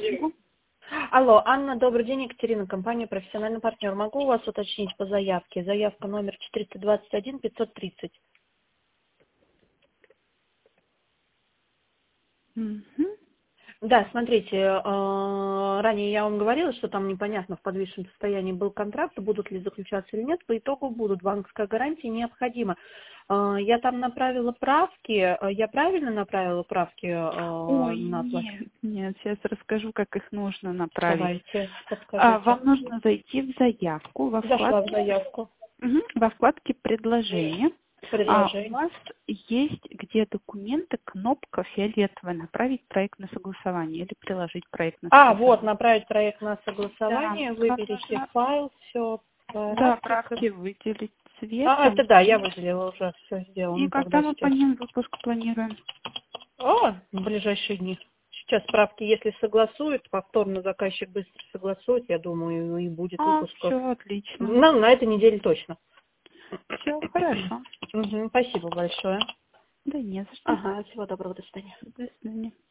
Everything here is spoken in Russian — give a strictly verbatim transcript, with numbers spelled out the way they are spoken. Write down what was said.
помогу? Алло, Анна, добрый день, Екатерина, компания «Профессиональный партнер». Могу у вас уточнить по заявке? Заявка номер четыреста двадцать один пятьсот тридцать. Мгм. Да, смотрите, э, ранее я вам говорила, что там непонятно в подвисшем состоянии был контракт, будут ли заключаться или нет. По итогу будут. Банковская гарантия необходима. Э, Я там направила правки. Э, Я правильно направила правки э, Ой, на оплату? нет, нет, сейчас расскажу, как их нужно направить. Давайте, А, подскажите. Вам нужно зайти в заявку во Зашла в вкладке, заявку. Мгм, во вкладке «Предложение». А у Предложение. вас есть где документы кнопка фиолетовая «Направить проект на согласование» или «Приложить проект на А, вот, согласование». направить проект на Да, согласование, вам выберите нужно, файл, все, да, правки. правки выделить А, это цветом. да, я выделила уже, все И сделано когда тогда мы по сейчас. ним выпуск планируем? О, в ближайшие дни. Сейчас справки, если согласуют, повторно заказчик быстро согласует, я думаю, и будет А, выпуск. все отлично. Ну, на этой неделе точно. Все хорошо. Мгм, спасибо большое. Да не за что. Ага, всего доброго, до свидания. До свидания.